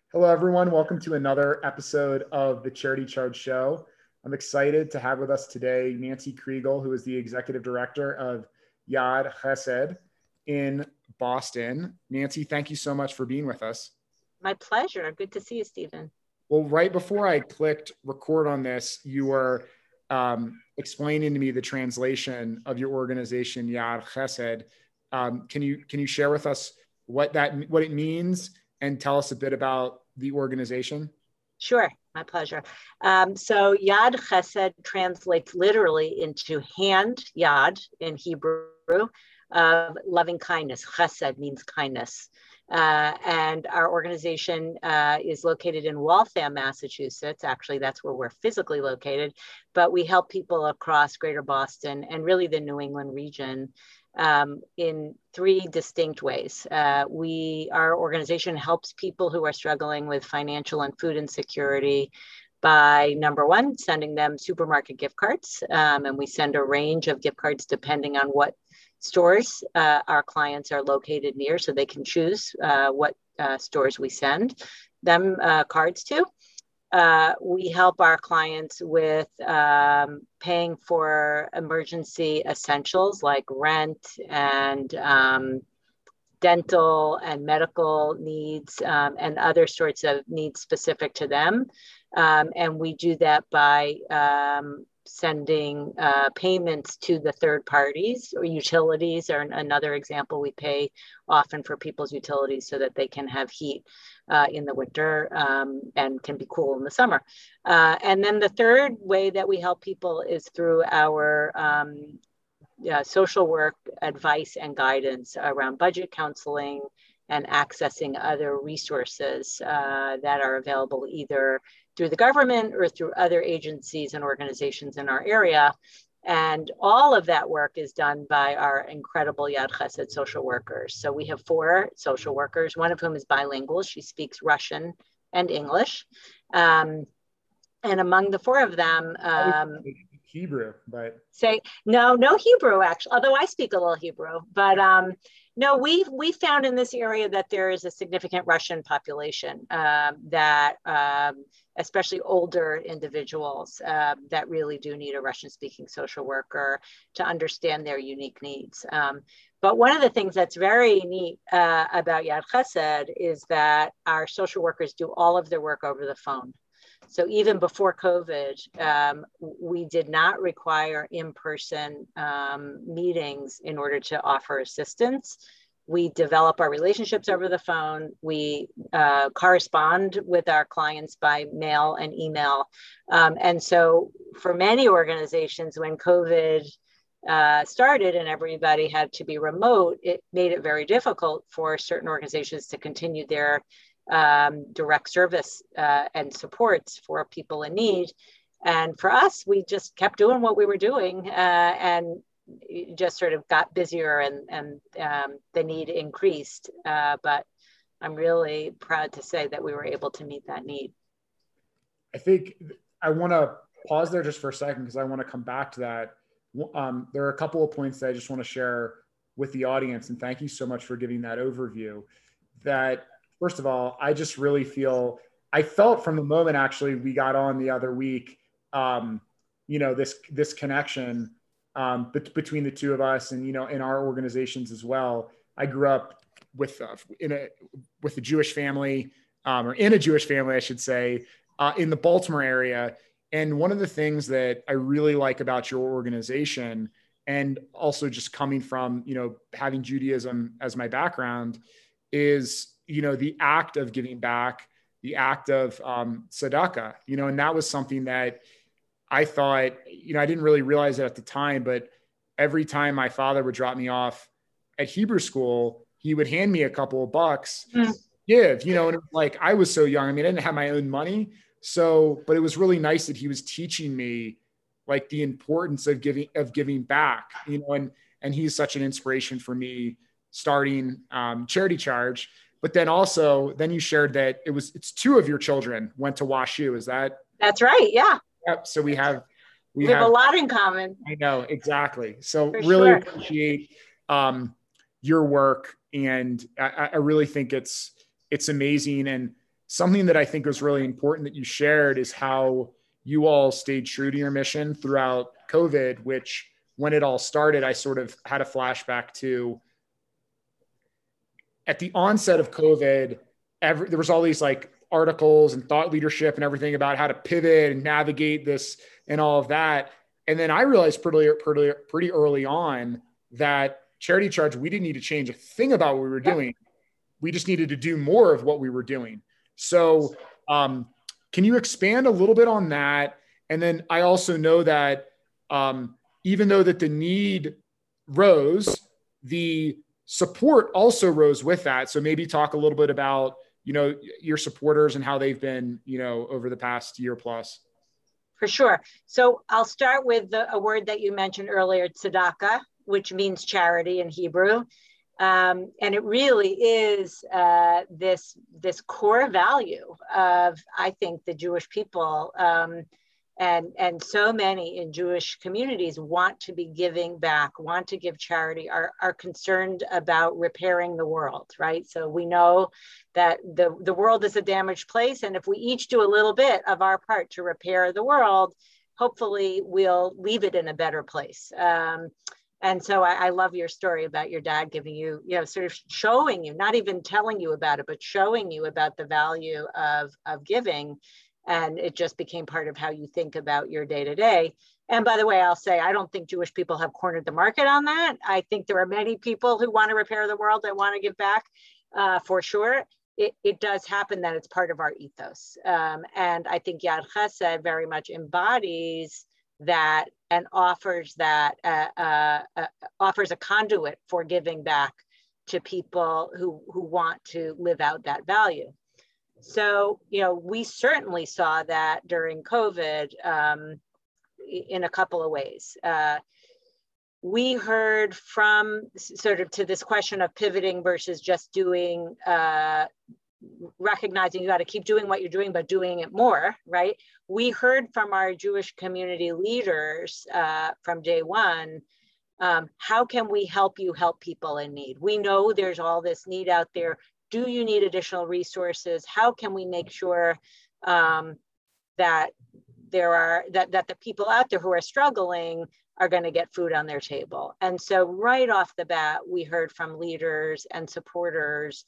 Hello, everyone. Welcome to another episode of the Charity Charge Show. I'm excited to have with us today Nancy Kriegel, who is the Executive Director of Yad Chesed in Boston. Nancy, thank you so much for being with us. My pleasure. Good to see you, Stephen. Well, right before I clicked record on this, you were explaining to me the translation of your organization, Yad Chesed. Can you share with us what it means and tell us a bit about the organization? Sure, my pleasure. So Yad Chesed translates literally into hand, Yad in Hebrew, loving kindness. Chesed means kindness. And our organization is located in Waltham, Massachusetts. Actually, that's where we're physically located, but we help people across Greater Boston and really the New England region in three distinct ways. Our organization helps people who are struggling with financial and food insecurity by, number one, sending them supermarket gift cards. And we send a range of gift cards depending on what stores our clients are located near, so they can choose what stores we send them cards to. We help our clients with paying for emergency essentials like rent and dental and medical needs and other sorts of needs specific to them. And we do that by sending payments to the third parties, or utilities are another example. We pay often for people's utilities so that they can have heat in the winter and can be cool in the summer. And then the third way that we help people is through our social work advice and guidance around budget counseling and accessing other resources that are available either through the government or through other agencies and organizations in our area. And all of that work is done by our incredible Yad Chesed social workers. So we have 4 social workers, one of whom is bilingual. She speaks Russian and English. And among the 4 of them, Hebrew, but no Hebrew actually, although I speak a little Hebrew, but no, we found in this area that there is a significant Russian population that especially older individuals that really do need a Russian speaking social worker to understand their unique needs. But one of the things that's very neat about Yad Chesed is that our social workers do all of their work over the phone. So even before COVID, we did not require in-person meetings in order to offer assistance. We develop our relationships over the phone. We correspond with our clients by mail and email. And so for many organizations, when COVID started and everybody had to be remote, it made it very difficult for certain organizations to continue their direct service and supports for people in need. And for us, we just kept doing what we were doing and just sort of got busier and the need increased. But I'm really proud to say that we were able to meet that need. I think I want to pause there just for a second because I want to come back to that. There are a couple of points that I just want to share with the audience, and thank you so much for giving that overview. That first of all, I just really I felt from the moment actually we got on the other week, this connection between the two of us and, in our organizations as well. I grew up with a Jewish family, or in a Jewish family, I should say, in the Baltimore area. And one of the things that I really like about your organization, and also just coming from, having Judaism as my background, is the act of giving back, the act of tzedakah, and that was something that I thought, I didn't really realize it at the time, but every time my father would drop me off at Hebrew school, he would hand me a couple of bucks, give, and it was like, I was so young. I mean, I didn't have my own money. So, but it was really nice that he was teaching me like the importance of giving back, and he's such an inspiration for me starting Charity Charge. But then you shared that it's 2 of your children went to WashU. Is that? That's right. Yeah. Yep. So we have a lot in common. I know, exactly. So For really sure. appreciate your work. And I really think it's amazing. And, something that I think was really important that you shared is how you all stayed true to your mission throughout COVID, which when it all started, I sort of had a flashback to at the onset of COVID, there was all these like articles and thought leadership and everything about how to pivot and navigate this and all of that. And then I realized pretty early on that Charity Charge, we didn't need to change a thing about what we were doing. We just needed to do more of what we were doing. So can you expand a little bit on that? And then I also know that even though that the need rose, the support also rose with that. So maybe talk a little bit about, your supporters and how they've been, over the past year plus. For sure. So I'll start with a word that you mentioned earlier, tzedakah, which means charity in Hebrew. And it really is this core value of, I think, the Jewish people. And so many in Jewish communities want to be giving back, want to give charity, are concerned about repairing the world, right? So we know that the world is a damaged place. And if we each do a little bit of our part to repair the world, hopefully we'll leave it in a better place. And so I love your story about your dad giving you, sort of showing you, not even telling you about it, but showing you about the value of giving. And it just became part of how you think about your day to day. And by the way, I'll say, I don't think Jewish people have cornered the market on that. I think there are many people who want to repair the world that want to give back, for sure. It does happen that it's part of our ethos. And I think Yad Chesed very much embodies that and offers offers a conduit for giving back to people who want to live out that value. So, we certainly saw that during COVID in a couple of ways. We heard from sort of to this question of pivoting versus just doing, recognizing you got to keep doing what you're doing, but doing it more, right? We heard from our Jewish community leaders from day one, how can we help you help people in need? We know there's all this need out there. Do you need additional resources? How can we make sure that the people out there who are struggling are going to get food on their table? And so right off the bat, we heard from leaders and supporters,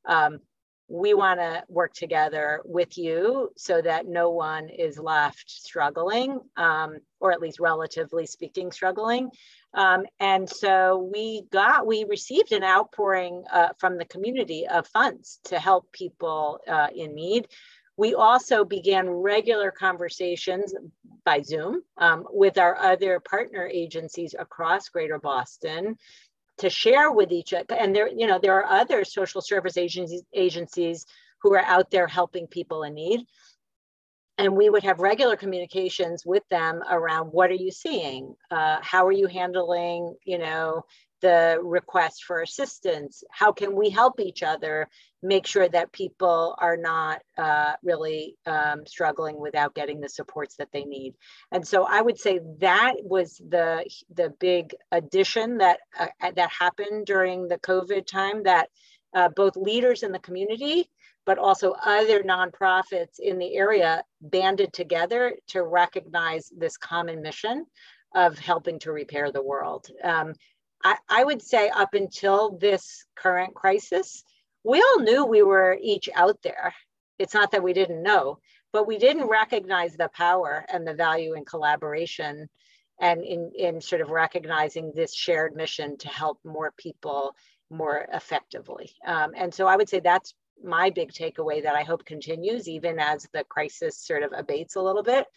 we want to work together with you so that no one is left struggling, or at least relatively speaking, struggling. And so we received an outpouring from the community of funds to help people in need. We also began regular conversations by Zoom with our other partner agencies across Greater Boston to share with each other. And there are other social service agencies who are out there helping people in need. And we would have regular communications with them around, what are you seeing? How are you handling, the request for assistance? How can we help each other make sure that people are not really struggling without getting the supports that they need? And so I would say that was the big addition that happened during the COVID time, that both leaders in the community, but also other nonprofits in the area banded together to recognize this common mission of helping to repair the world. I would say up until this current crisis, we all knew we were each out there. It's not that we didn't know, but we didn't recognize the power and the value in collaboration and in sort of recognizing this shared mission to help more people more effectively. And so I would say that's my big takeaway that I hope continues even as the crisis sort of abates a little bit.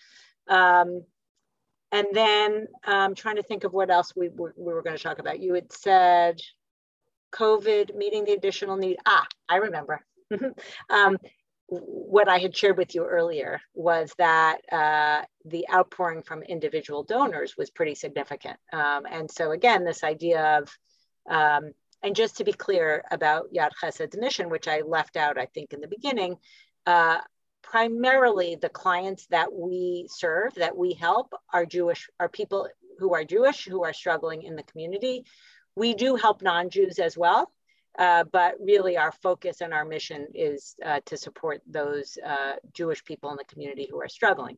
And then I'm trying to think of what else we were going to talk about. You had said COVID, meeting the additional need. I remember. What I had shared with you earlier was that the outpouring from individual donors was pretty significant. And so again, this idea of, and just to be clear about Yad Chesed's mission, which I left out, I think, in the beginning, primarily the clients that we serve, that we help, are people who are Jewish, who are struggling in the community. We do help non-Jews as well, But really our focus and our mission is to support those Jewish people in the community who are struggling.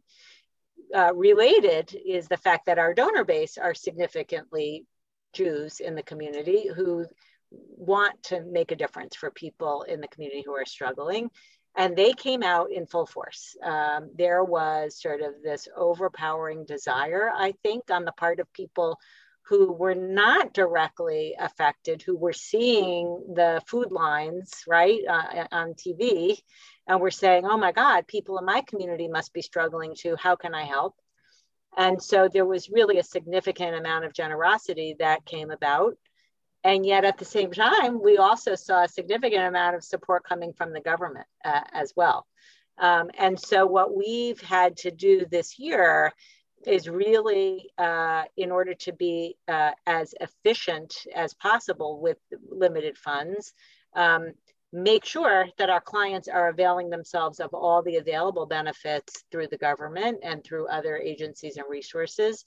Related is the fact that our donor base are significantly Jews in the community who want to make a difference for people in the community who are struggling. And they came out in full force. There was sort of this overpowering desire, I think, on the part of people who were not directly affected, who were seeing the food lines, right, on TV, and were saying, oh my God, people in my community must be struggling too. How can I help? And so there was really a significant amount of generosity that came about. And yet at the same time, we also saw a significant amount of support coming from the government as well. And so what we've had to do this year is really, in order to be as efficient as possible with limited funds, make sure that our clients are availing themselves of all the available benefits through the government and through other agencies and resources,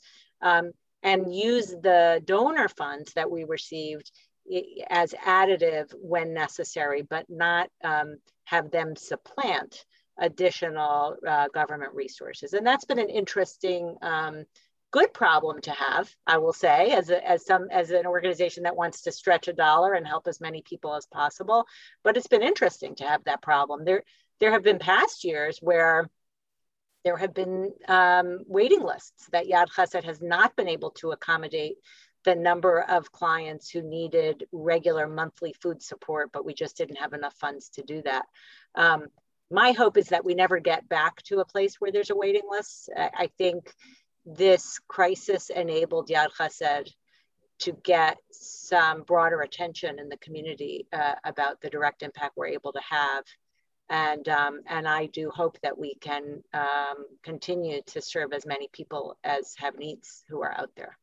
and use the donor funds that we received as additive when necessary, but not have them supplant additional government resources. And that's been an interesting, good problem to have, I will say, as an organization that wants to stretch a dollar and help as many people as possible. But it's been interesting to have that problem. There have been past years where there have been waiting lists that Yad Chesed has not been able to accommodate the number of clients who needed regular monthly food support, but we just didn't have enough funds to do that. My hope is that we never get back to a place where there's a waiting list. I think this crisis enabled Yad Chesed to get some broader attention in the community about the direct impact we're able to have. And I do hope that we can continue to serve as many people as have needs who are out there.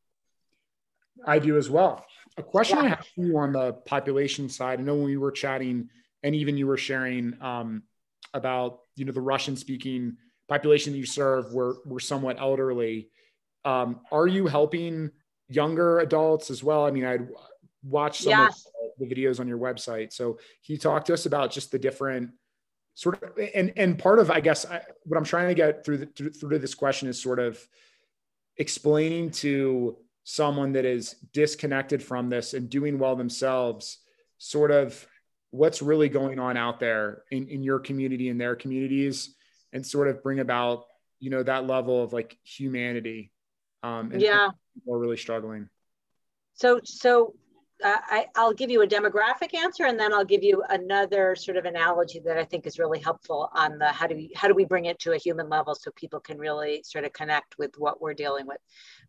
I do as well. A question I have for you on the population side. I know when we were chatting, and even you were sharing about, the Russian-speaking population that you serve were somewhat elderly. Are you helping younger adults as well? I mean, I'd watched some of the videos on your website. So can you talk to us about just the different sort of, and part of, I guess, what I'm trying to get through this question is sort of explaining to someone that is disconnected from this and doing well themselves, sort of what's really going on out there in your community and their communities, and sort of bring about, that level of like humanity. And people are really struggling. So I'll give you a demographic answer, and then I'll give you another sort of analogy that I think is really helpful on the how do we bring it to a human level so people can really sort of connect with what we're dealing with.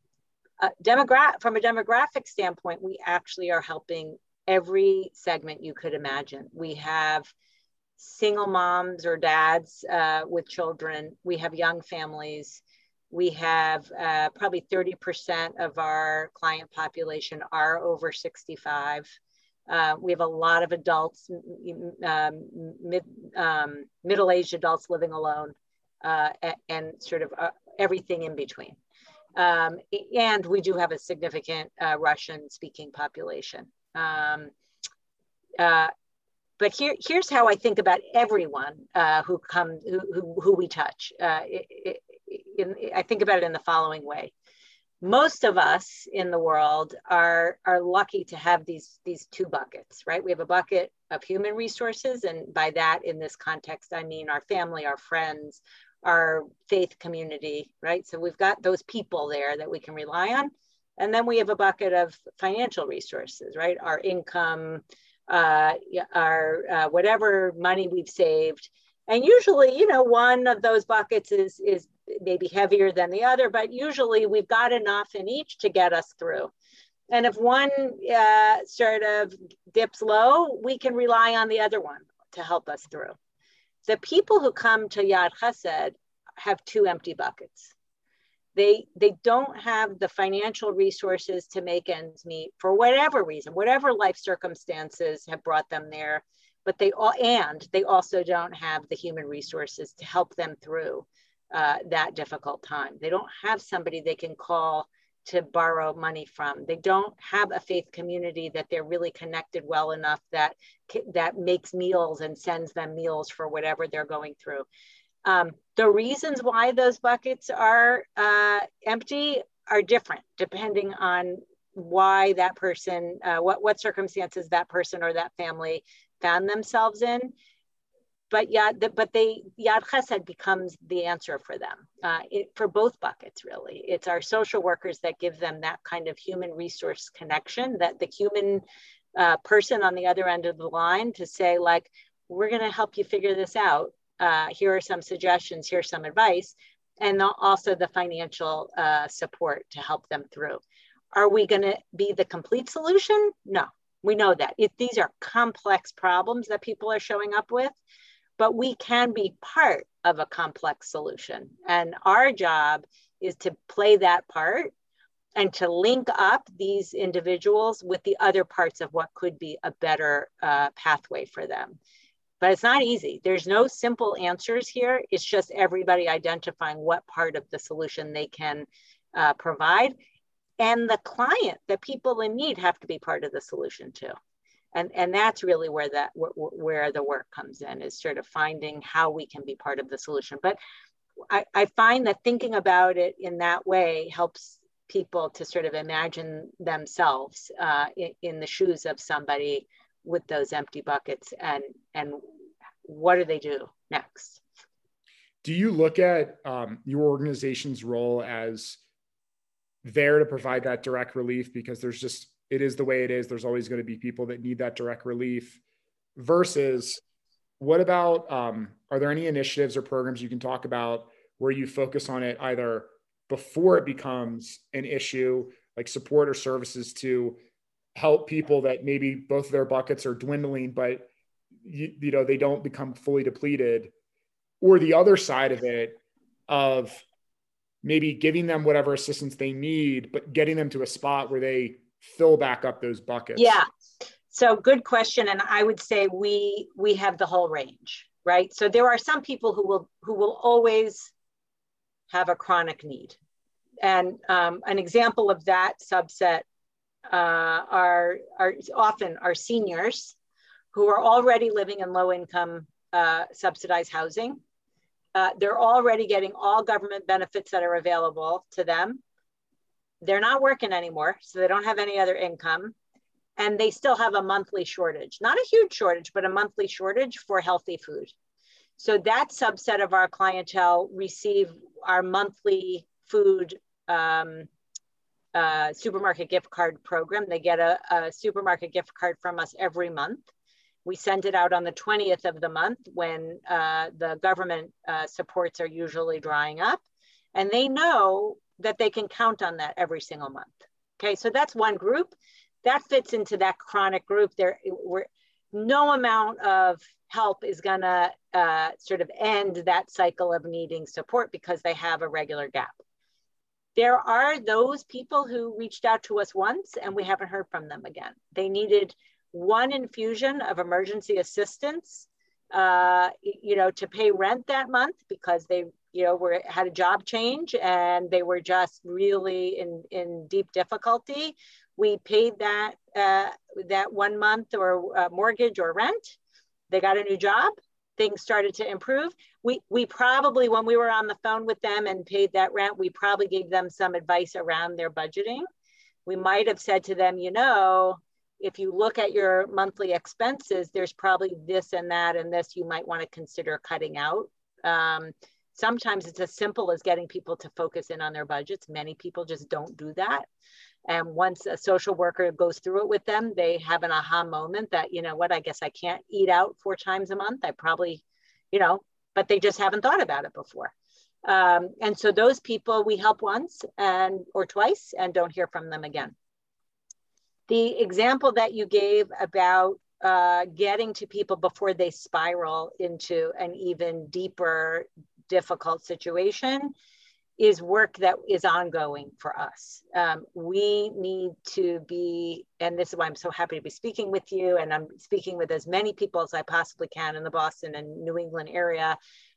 From a demographic standpoint, we actually are helping every segment you could imagine. We have single moms or dads with children. We have young families. We have probably 30% of our client population are over 65. We have a lot of adults, middle-aged adults living alone, and sort of everything in between. And we do have a significant Russian-speaking population. But here's how I think about everyone who we touch. I think about it in the following way. Most of us in the world are lucky to have these two buckets, right? We have a bucket of human resources, and by that, in this context, I mean our family, our friends, our faith community, right? So we've got those people there that we can rely on. And then we have a bucket of financial resources, right? Our income, our whatever money we've saved. And usually, one of those buckets is maybe heavier than the other, but usually we've got enough in each to get us through. And if one sort of dips low, we can rely on the other one to help us through. The people who come to Yad Chesed have two empty buckets. They don't have the financial resources to make ends meet for whatever reason, whatever life circumstances have brought them there, but they also don't have the human resources to help them through that difficult time. They don't have somebody they can call to borrow money from. They don't have a faith community that they're really connected well enough that makes meals and sends them meals for whatever they're going through. The reasons why those buckets are empty are different depending on why that person, what circumstances that person or that family found themselves in. But Yad Chesed becomes the answer for them, for both buckets, really. It's our social workers that give them that kind of human resource connection, that the human person on the other end of the line to say, like, we're going to help you figure this out. Here are some suggestions, here's some advice, and also the financial support to help them through. Are we going to be the complete solution? No, we know that. These are complex problems that people are showing up with. But we can be part of a complex solution. And our job is to play that part and to link up these individuals with the other parts of what could be a better pathway for them. But it's not easy. There's no simple answers here. It's just everybody identifying what part of the solution they can provide. And the client, the people in need, have to be part of the solution too. And that's really where the work comes in, is sort of finding how we can be part of the solution. But I find that thinking about it in that way helps people to sort of imagine themselves in the shoes of somebody with those empty buckets, and what do they do next? Do you look at your organization's role as there to provide that direct relief, because it is the way it is. There's always going to be people that need that direct relief, versus what about, are there any initiatives or programs you can talk about where you focus on it either before it becomes an issue, like support or services to help people that maybe both of their buckets are dwindling, but they don't become fully depleted, or the other side of it of maybe giving them whatever assistance they need, but getting them to a spot where they fill back up those buckets? Yeah. So good question. And I would say we have the whole range, right? So there are some people who will always have a chronic need. And an example of that subset are often our seniors who are already living in low income subsidized housing. They're already getting all government benefits that are available to them. They're not working anymore, so they don't have any other income. And they still have a monthly shortage, not a huge shortage, but a monthly shortage for healthy food. So that subset of our clientele receive our monthly food supermarket gift card program. They get a supermarket gift card from us every month. We send it out on the 20th of the month when the government supports are usually drying up. And they know that they can count on that every single month. Okay, so that's one group. That fits into that chronic group. No amount of help is gonna sort of end that cycle of needing support because they have a regular gap. There are those people who reached out to us once and we haven't heard from them again. They needed one infusion of emergency assistance, to pay rent that month because they, had a job change and they were just really in deep difficulty. We paid that 1 month or mortgage or rent. They got a new job. Things started to improve. We probably, when we were on the phone with them and paid that rent, we probably gave them some advice around their budgeting. We might have said to them, if you look at your monthly expenses, there's probably this and that and this you might want to consider cutting out. Sometimes it's as simple as getting people to focus in on their budgets. Many people just don't do that. And once a social worker goes through it with them, they have an aha moment that, I guess I can't eat out 4 times a month. I probably, but they just haven't thought about it before. And so those people we help once or twice and don't hear from them again. The example that you gave about getting to people before they spiral into an even deeper, difficult situation is work that is ongoing for us. We need to be, and this is why I'm so happy to be speaking with you, and I'm speaking with as many people as I possibly can in the Boston and New England area.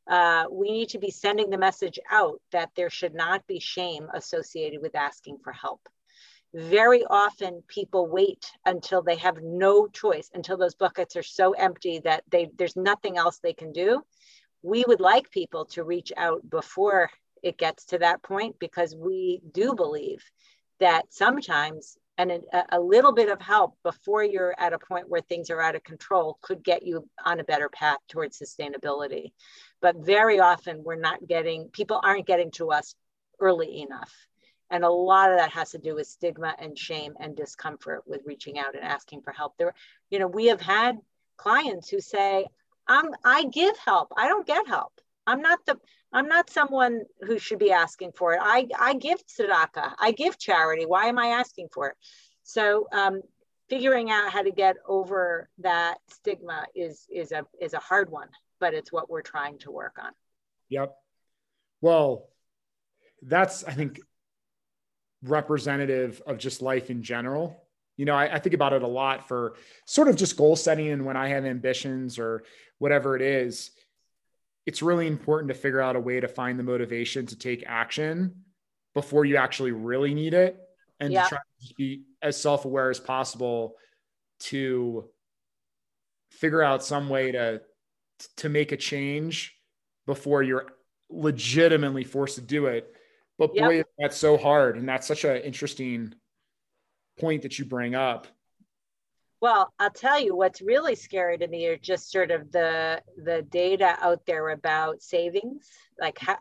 we need to be sending the message out that there should not be shame associated with asking for help. Very often people wait until they have no choice, until those buckets are so empty that there's nothing else they can do. We would like people to reach out before it gets to that point, because we do believe that sometimes a little bit of help before you're at a point where things are out of control could get you on a better path towards sustainability. But very often people aren't getting to us early enough. And a lot of that has to do with stigma and shame and discomfort with reaching out and asking for help. We have had clients who say, I give help, I don't get help. I'm not someone who should be asking for it. I give tzedakah, I give charity. Why am I asking for it? So figuring out how to get over that stigma is a hard one, but it's what we're trying to work on. Yep. Well, that's, I think, representative of just life in general. I think about it a lot for sort of just goal setting, and when I have ambitions or whatever it is, it's really important to figure out a way to find the motivation to take action before you actually really need it, and to try to be as self-aware as possible to figure out some way to make a change before you're legitimately forced to do it. But boy, that's so hard. And that's such an interesting point that you bring up. Well, I'll tell you what's really scary to me are just sort of the data out there about savings, like how,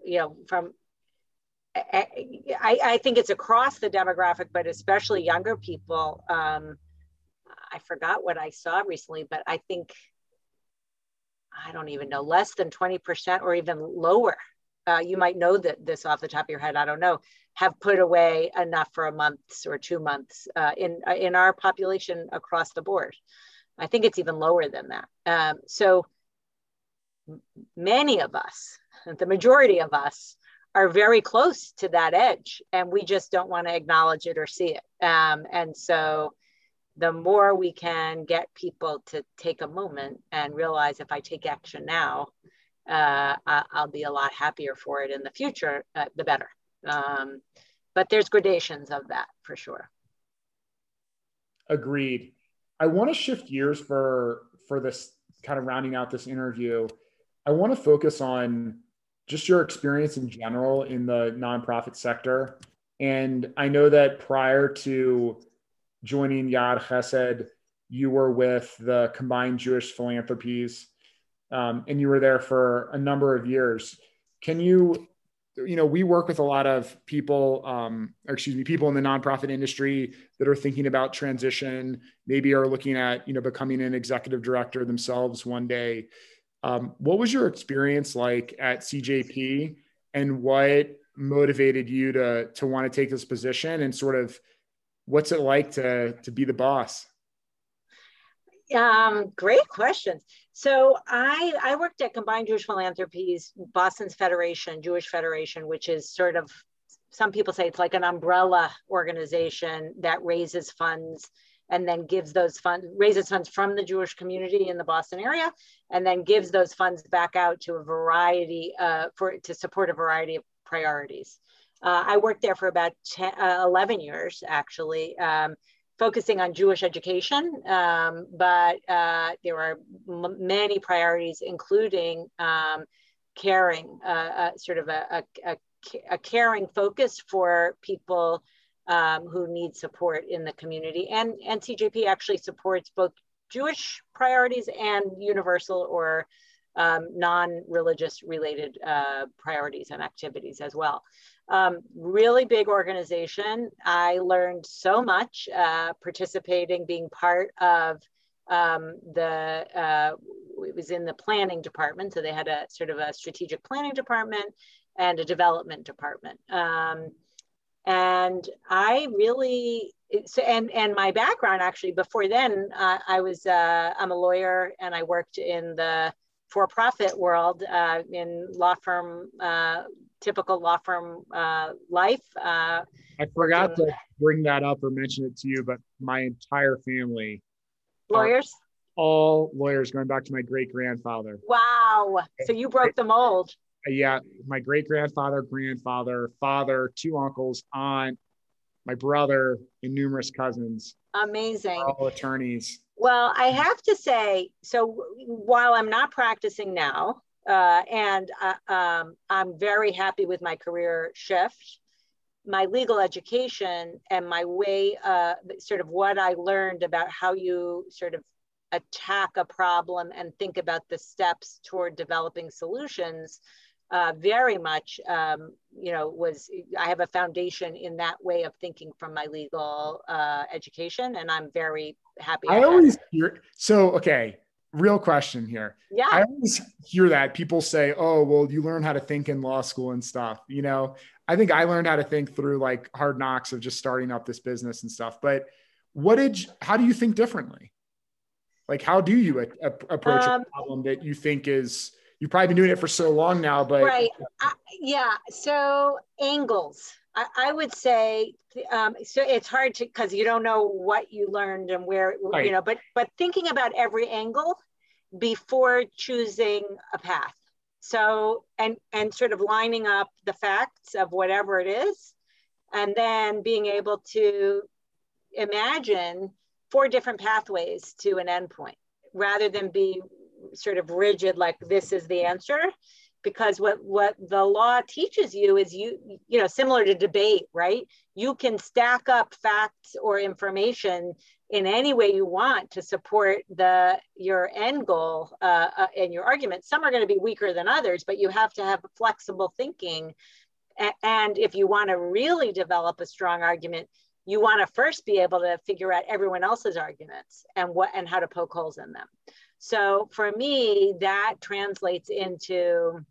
I think it's across the demographic, but especially younger people. I forgot what I saw recently, but I think, I don't even know, less than 20% or even lower. You might know that this off the top of your head, I don't know, have put away enough for a month or 2 months in our population across the board. I think it's even lower than that. So many of us, the majority of us, are very close to that edge, and we just don't want to acknowledge it or see it. And so the more we can get people to take a moment and realize, if I take action now, I'll be a lot happier for it in the future, the better. But there's gradations of that for sure. Agreed. I want to shift gears for this kind of rounding out this interview. I want to focus on just your experience in general in the nonprofit sector. And I know that prior to joining Yad Chesed, you were with the Combined Jewish Philanthropies, and you were there for a number of years. Can you, we work with a lot of people, people in the nonprofit industry that are thinking about transition, maybe are looking at, becoming an executive director themselves one day. What was your experience like at CJP, and what motivated you to want to take this position, and sort of what's it like to be the boss? Great questions. So I worked at Combined Jewish Philanthropies, Boston's Jewish Federation, which is sort of, some people say it's like an umbrella organization that raises funds and then raises funds from the Jewish community in the Boston area, and then gives those funds back out to a variety, to support a variety of priorities. I worked there for about 11 years, actually, focusing on Jewish education, but there are many priorities, including caring, sort of a caring focus for people who need support in the community. And CJP actually supports both Jewish priorities and universal or non-religious related priorities and activities as well. Really big organization. I learned so much participating, being part of it was in the planning department. So they had a sort of a strategic planning department and a development department. And I really, and my background actually before then, I'm a lawyer, and I worked in the for-profit world in law firm, typical law firm life. I forgot to bring that up or mention it to you, but my entire family lawyers. all lawyers going back to my great grandfather. Wow. So you broke the mold. Yeah, my great grandfather, grandfather, father, two uncles, aunt, my brother, and numerous cousins. Amazing. All attorneys. Well, I have to say, so while I'm not practicing now, and I'm very happy with my career shift, my legal education and my way, sort of what I learned about how you sort of attack a problem and think about the steps toward developing solutions, very much, I have a foundation in that way of thinking from my legal education, and I'm very happy. I always hear, okay, real question here. Yeah. I always hear that people say, oh, well, you learn how to think in law school and stuff. I think I learned how to think through like hard knocks of just starting up this business and stuff. But how do you think differently? Like, how do you approach a problem that you think you've probably been doing it for so long now, but. Right. Yeah. So angles, I would say, so it's hard to, cause you don't know what you learned and where, right. But thinking about every angle before choosing a path. So, and sort of lining up the facts of whatever it is, and then being able to imagine 4 different pathways to an endpoint rather than be sort of rigid, like this is the answer. Because what the law teaches you is similar to debate, right? You can stack up facts or information in any way you want to support your end goal and your argument. Some are going to be weaker than others, but you have to have flexible thinking. And if you want to really develop a strong argument, you want to first be able to figure out everyone else's arguments and how to poke holes in them. So for me, that translates into,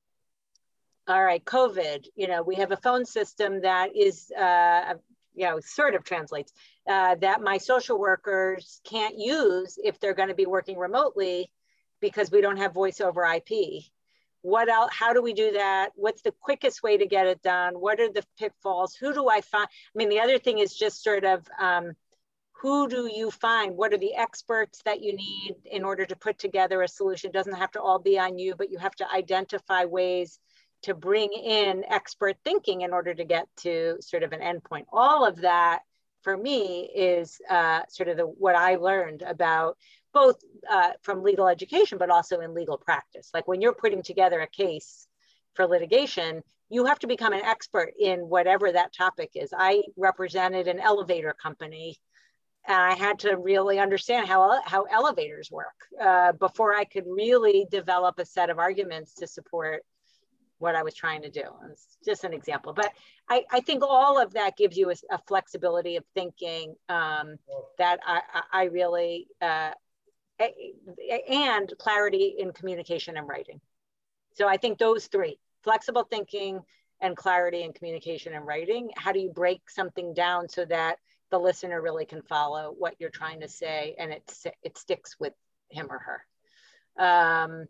all right, COVID, we have a phone system that is, sort of translates, that my social workers can't use if they're going to be working remotely because we don't have voice over IP. What else? How do we do that? What's the quickest way to get it done? What are the pitfalls? Who do I find? I mean, the other thing is just sort of, who do you find? What are the experts that you need in order to put together a solution? It doesn't have to all be on you, but you have to identify ways to bring in expert thinking in order to get to sort of an endpoint. All of that for me is sort of what I learned about both from legal education, but also in legal practice. Like when you're putting together a case for litigation, you have to become an expert in whatever that topic is. I represented an elevator company, and I had to really understand how elevators work before I could really develop a set of arguments to support what I was trying to do. It's just an example, but I think all of that gives you a flexibility of thinking that I really, and clarity in communication and writing. So I think those 3, flexible thinking and clarity in communication and writing. How do you break something down so that the listener really can follow what you're trying to say and it sticks with him or her?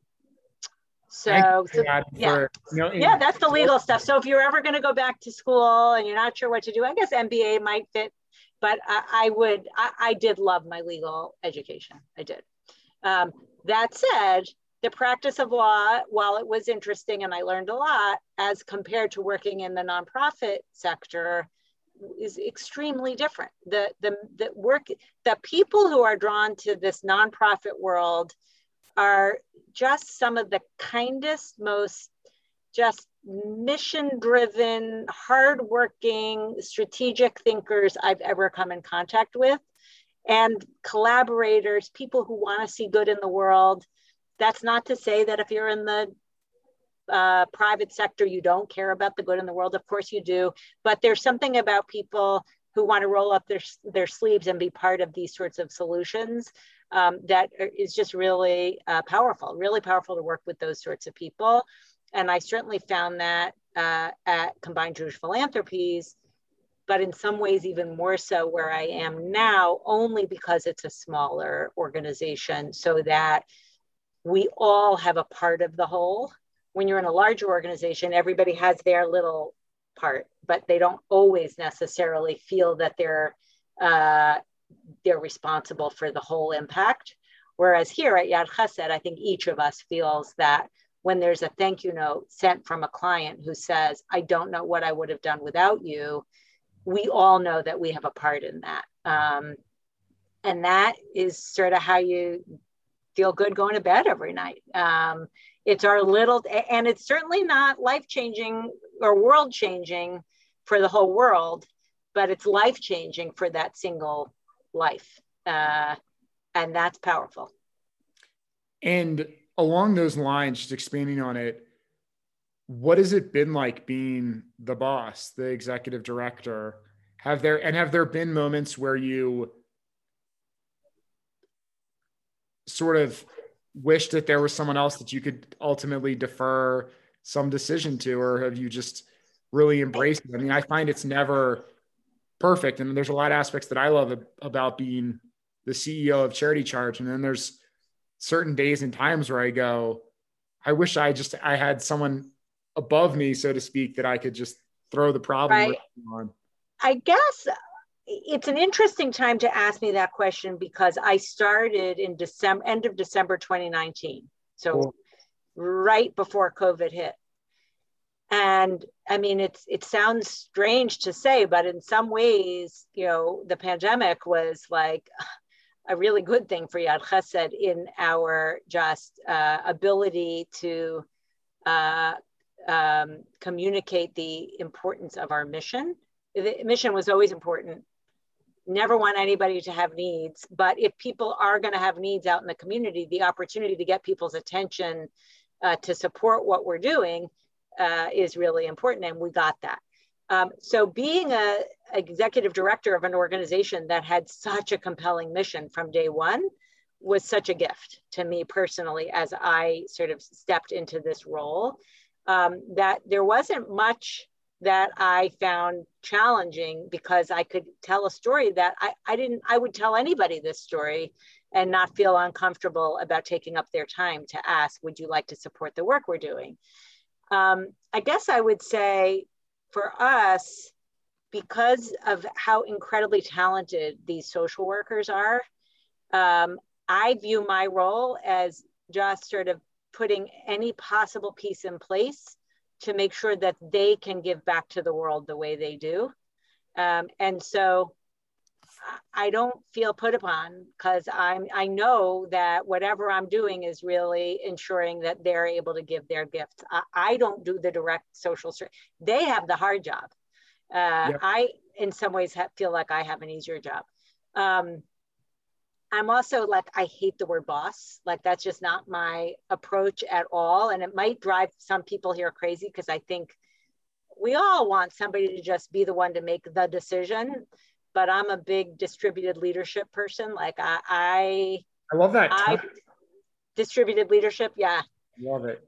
That's the legal stuff. So if you're ever going to go back to school and you're not sure what to do, I guess MBA might fit, but I did love my legal education. I did. That said, the practice of law, while it was interesting and I learned a lot, as compared to working in the nonprofit sector, is extremely different. The people who are drawn to this nonprofit world are just some of the kindest, most just mission-driven, hardworking, strategic thinkers I've ever come in contact with, and collaborators, people who want to see good in the world. That's not to say that if you're in the private sector, you don't care about the good in the world. Of course you do, but there's something about people who want to roll up their sleeves and be part of these sorts of solutions that is just really powerful to work with those sorts of people. And I certainly found that at Combined Jewish Philanthropies, but in some ways even more so where I am now, only because it's a smaller organization, so that we all have a part of the whole. When you're in a larger organization, everybody has their little part, but they don't always necessarily feel that they're responsible for the whole impact. Whereas here at Yad Chesed, I think each of us feels that when there's a thank you note sent from a client who says, I don't know what I would have done without you, we all know that we have a part in that. And that is sort of how you feel good going to bed every night. It's our little, and it's certainly not life-changing or world-changing for the whole world, but it's life-changing for that single life. And that's powerful. And along those lines, just expanding on it, what has it been like being the boss, the executive director? Have there been moments where you sort of wish that there was someone else that you could ultimately defer some decision to, or have you just really embraced it? I mean, I find it's never perfect. And there's a lot of aspects that I love about being the CEO of Charity Charge. And then there's certain days and times where I go, I wish I had someone above me, so to speak, that I could just throw the problem on. I guess it's an interesting time to ask me that question because I started in end of December 2019. So cool. Right before COVID hit. And I mean, it sounds strange to say, but in some ways, the pandemic was like a really good thing for Yad Chesed in our just ability to communicate the importance of our mission. The mission was always important. Never want anybody to have needs, but if people are going to have needs out in the community, the opportunity to get people's attention to support what we're doing is really important, and we got that. So being an executive director of an organization that had such a compelling mission from day one was such a gift to me personally as I sort of stepped into this role, that there wasn't much that I found challenging because I could tell a story that I would tell anybody this story and not feel uncomfortable about taking up their time to ask, would you like to support the work we're doing? I guess I would say for us, because of how incredibly talented these social workers are, I view my role as just sort of putting any possible piece in place to make sure that they can give back to the world the way they do. And so I don't feel put upon because I know that whatever I'm doing is really ensuring that they're able to give their gifts. I don't do the direct social service. They have the hard job. Yep. I, in some ways, feel like I have an easier job. I'm also like, I hate the word boss. Like, that's just not my approach at all. And it might drive some people here crazy because I think we all want somebody to just be the one to make the decision. But I'm a big distributed leadership person. Like I love that. Distributed leadership. Yeah. Love it.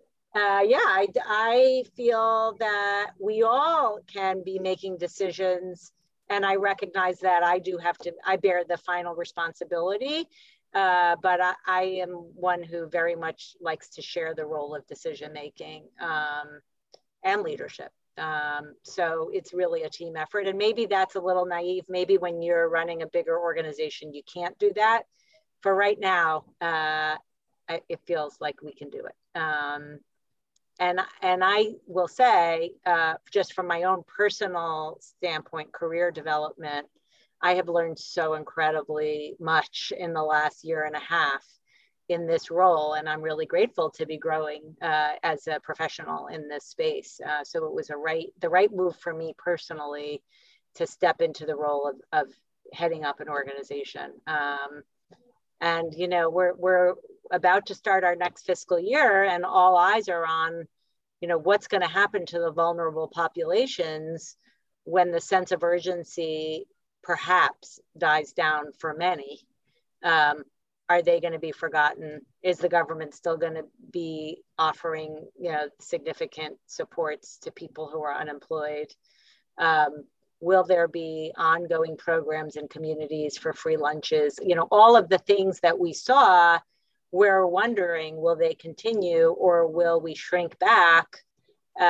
I feel that we all can be making decisions. And I recognize that I bear the final responsibility, but I am one who very much likes to share the role of decision-making and leadership. So it's really a team effort. And maybe that's a little naive. Maybe when you're running a bigger organization, you can't do that. For right now, it feels like we can do it. And I will say, just from my own personal standpoint, career development, I have learned so incredibly much in the last year and a half in this role. And I'm really grateful to be growing as a professional in this space. So it was the right move for me personally to step into the role of heading up an organization. And, we're about to start our next fiscal year and all eyes are on, what's going to happen to the vulnerable populations when the sense of urgency perhaps dies down for many. Are they going to be forgotten? Is the government still going to be offering, significant supports to people who are unemployed? Will there be ongoing programs in communities for free lunches? All of the things that we saw, we're wondering, will they continue or will we shrink back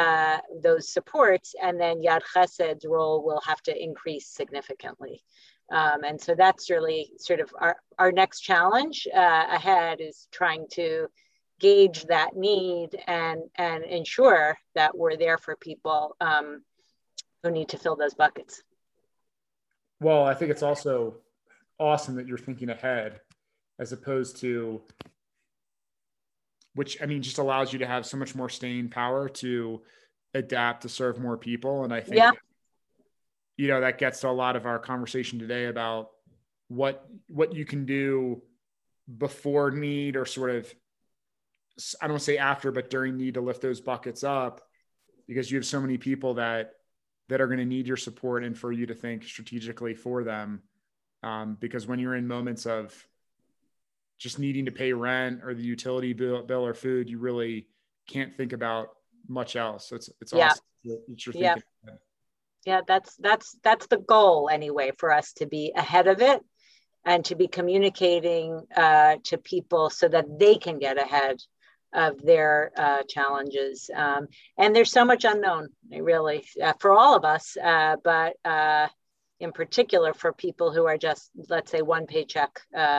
those supports? And then Yad Chesed's role will have to increase significantly. And so that's really sort of our next challenge ahead, is trying to gauge that need and ensure that we're there for people who need to fill those buckets. Well, I think it's also awesome that you're thinking ahead, as opposed to, which, I mean, just allows you to have so much more staying power to adapt to serve more people. And I think, you know, that gets to a lot of our conversation today about what you can do before need, or sort of, I don't want to say after, but during need, to lift those buckets up, because you have so many people that are going to need your support, and for you to think strategically for them. Because when you're in moments of just needing to pay rent or the utility bill or food, you really can't think about much else. So it's awesome that you're thinking. Yeah, that's the goal anyway, for us to be ahead of it and to be communicating to people so that they can get ahead of their challenges. And there's so much unknown, really, for all of us, but in particular for people who are just, let's say, one paycheck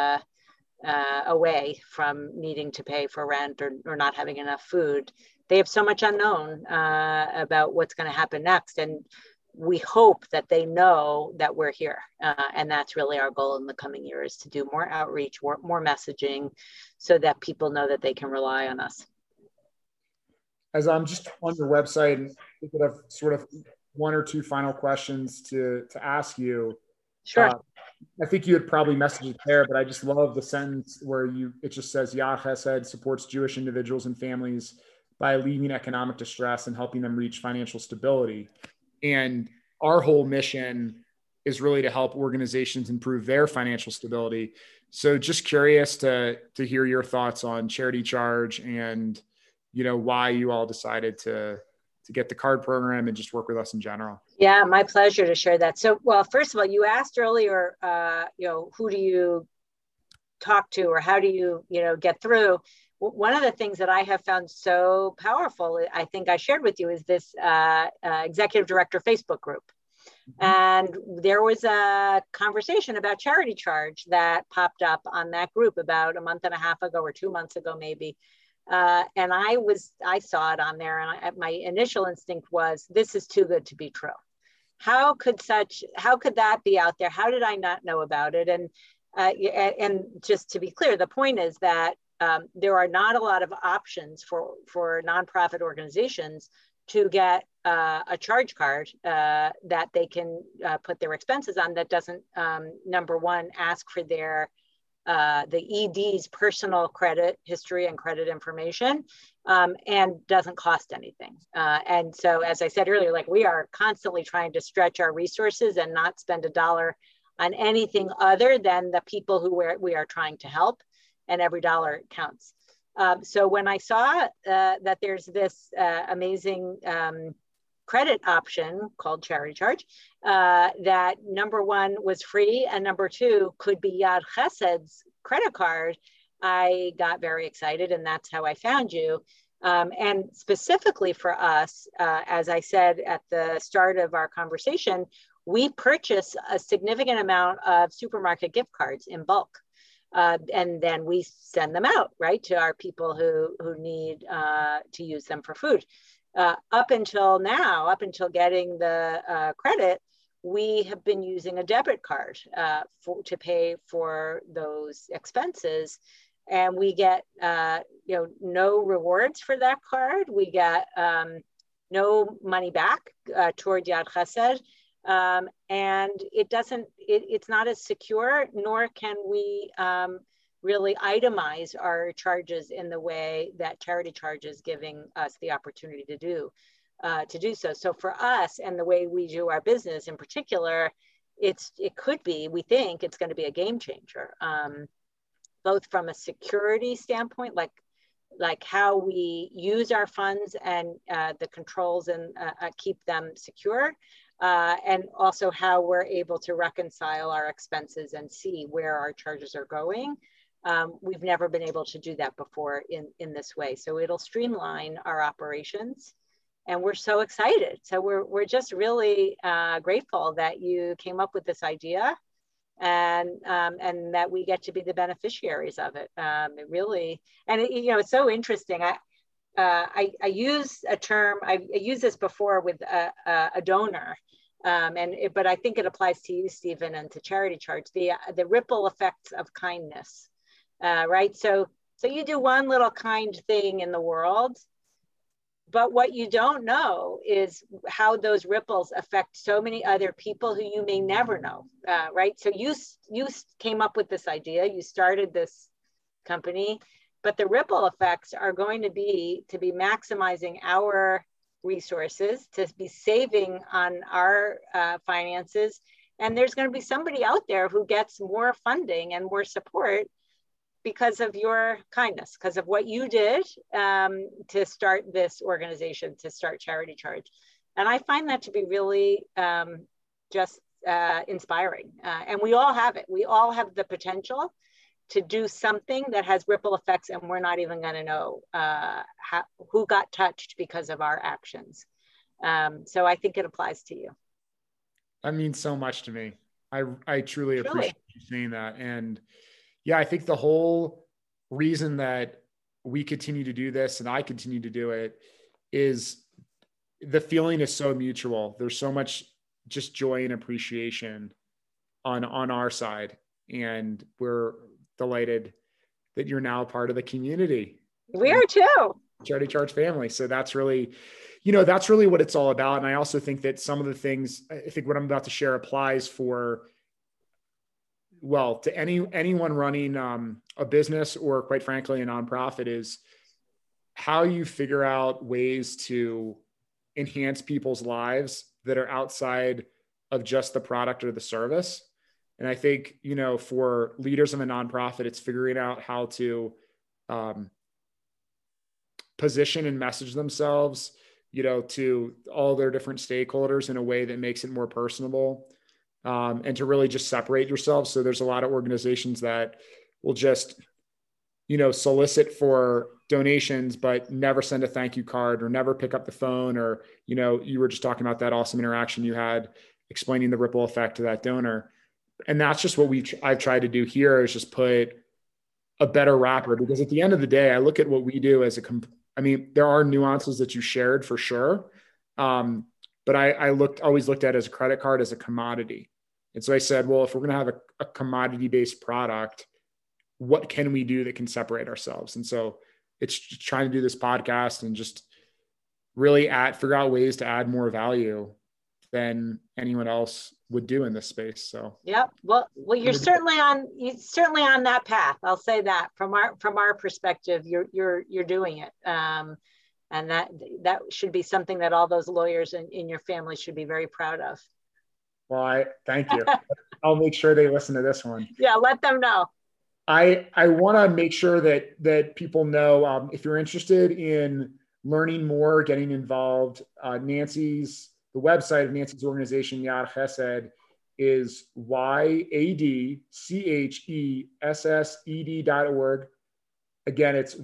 away from needing to pay for rent or not having enough food. They have so much unknown about what's going to happen next. And we hope that they know that we're here. And that's really our goal in the coming years, to do more outreach, more messaging, so that people know that they can rely on us. As I'm just on your website, and we could have sort of one or two final questions to ask you. Sure. I think you had probably messaged it there, but I just love the sentence where it just says, Yad Chesed supports Jewish individuals and families by alleviating economic distress and helping them reach financial stability. And our whole mission is really to help organizations improve their financial stability. So just curious to hear your thoughts on Charity Charge, and, you know, why you all decided to get the card program and just work with us in general. Yeah, my pleasure to share that. So, well, first of all, you asked earlier, you know, who do you talk to, or how do you, you know, get through? One of the things that I have found so powerful, I think I shared with you, is this executive director Facebook group. And there was a conversation about Charity Charge that popped up on that group about a month and a half ago, or 2 months ago, maybe. And I saw it on there, and my initial instinct was, this is too good to be true. How could that be out there? How did I not know about it? And just to be clear, the point is that there are not a lot of options for nonprofit organizations to get a charge card that they can put their expenses on, that doesn't, number one, ask for the ED's personal credit history and credit information, and doesn't cost anything. And so, as I said earlier, like, we are constantly trying to stretch our resources and not spend a dollar on anything other than the people who we are trying to help, and every dollar counts. So when I saw that there's this amazing credit option called Charity Charge, that number one was free, and number two could be Yad Chesed's credit card, I got very excited, and that's how I found you. And specifically for us, as I said at the start of our conversation, we purchase a significant amount of supermarket gift cards in bulk. And then we send them out, right, to our people who need to use them for food. Up until now, up until getting the credit, we have been using a debit card to pay for those expenses, and we get no rewards for that card. We get no money back toward Yad Chesed, and it's not as secure, nor can we really itemize our charges in the way that Charity Charge is giving us the opportunity to do so. So for us, and the way we do our business in particular, we think it's going to be a game changer, both from a security standpoint, like how we use our funds and the controls and keep them secure, and also how we're able to reconcile our expenses and see where our charges are going. We've never been able to do that before in this way. So it'll streamline our operations, and we're so excited. So we're just really grateful that you came up with this idea, and that we get to be the beneficiaries of it. It really, and it's so interesting. I use a term, I used this before with a donor, but I think it applies to you, Stephen, and to Charity Charge, the ripple effects of kindness, right? So you do one little kind thing in the world, but what you don't know is how those ripples affect so many other people who you may never know, right? So you came up with this idea, you started this company, but the ripple effects are going to be maximizing our resources, to be saving on our finances. And there's going to be somebody out there who gets more funding and more support because of your kindness, because of what you did to start this organization, to start Charity Charge. And I find that to be really just inspiring. And we all have it. We all have the potential to do something that has ripple effects, and we're not even going to know who got touched because of our actions. So I think it applies to you. That means so much to me. I truly appreciate you saying that. And yeah, I think the whole reason that we continue to do this and I continue to do it is the feeling is so mutual. There's so much just joy and appreciation on our side. And we're delighted that you're now part of the community. We are too. Charity Charge family. So that's really what it's all about. And I also think that some of the things, I think what I'm about to share applies to anyone running a business, or quite frankly, a nonprofit, is how you figure out ways to enhance people's lives that are outside of just the product or the service. And I think, for leaders of a nonprofit, it's figuring out how to position and message themselves, to all their different stakeholders in a way that makes it more personable, and to really just separate yourself. So there's a lot of organizations that will just, solicit for donations, but never send a thank you card or never pick up the phone, or, you were just talking about that awesome interaction you had explaining the ripple effect to that donor. And that's just what I've tried to do here, is just put a better wrapper, because at the end of the day, I look at what we do as there are nuances that you shared for sure. But I always looked at it as a credit card, as a commodity. And so I said, well, if we're going to have a commodity-based product, what can we do that can separate ourselves? And so it's trying to do this podcast and just really figure out ways to add more value than anyone else would do in this space. So yeah, well, you're certainly on that path. I'll say that from our perspective, you're doing it, and that should be something that all those lawyers in your family should be very proud of. Well, I thank you. I'll make sure they listen to this one. Yeah, let them know. I want to make sure that people know, if you're interested in learning more, getting involved, the website of Nancy's organization, Yad Chesed, is yadchessed.org. Again, it's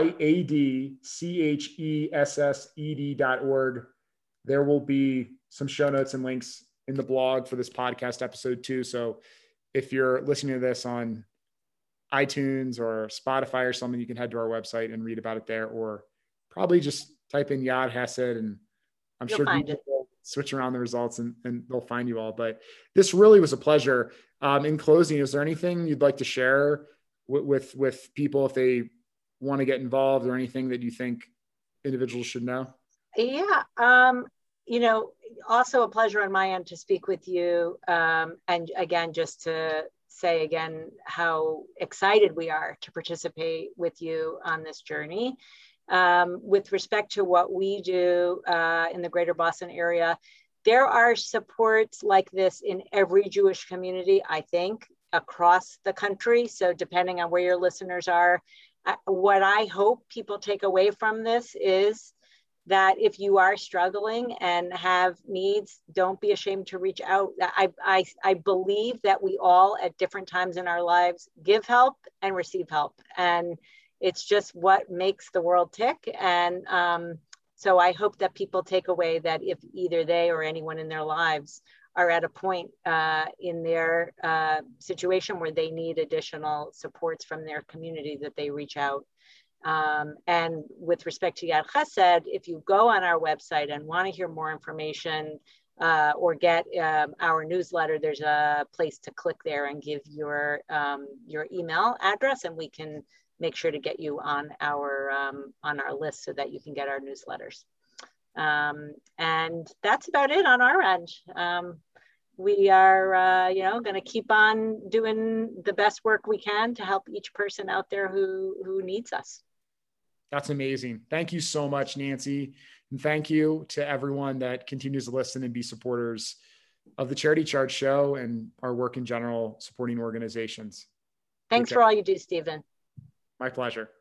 yadchessed.org. There will be some show notes and links in the blog for this podcast episode too. So if you're listening to this on iTunes or Spotify or something, you can head to our website and read about it there, or probably just type in Yad Chesed, and I'm sure people will switch around the results and they'll find you all. But this really was a pleasure. In closing, is there anything you'd like to share with people if they want to get involved, or anything that you think individuals should know? Yeah. Also a pleasure on my end to speak with you. And again, just to say again, how excited we are to participate with you on this journey. With respect to what we do in the greater Boston area, there are supports like this in every Jewish community, I think, across the country. So depending on where your listeners are, what I hope people take away from this is that if you are struggling and have needs, don't be ashamed to reach out. I believe that we all at different times in our lives give help and receive help. And it's just what makes the world tick. And so I hope that people take away that if either they or anyone in their lives are at a point in their situation where they need additional supports from their community, that they reach out. And with respect to Yad Chesed, if you go on our website and want to hear more information or get our newsletter, there's a place to click there and give your email address, and we can make sure to get you on our list so that you can get our newsletters. And that's about it on our end. We are, going to keep on doing the best work we can to help each person out there who needs us. That's amazing. Thank you so much, Nancy. And thank you to everyone that continues to listen and be supporters of the Charity Charge Show and our work in general, supporting organizations. Thanks for all you do, Stephen. My pleasure.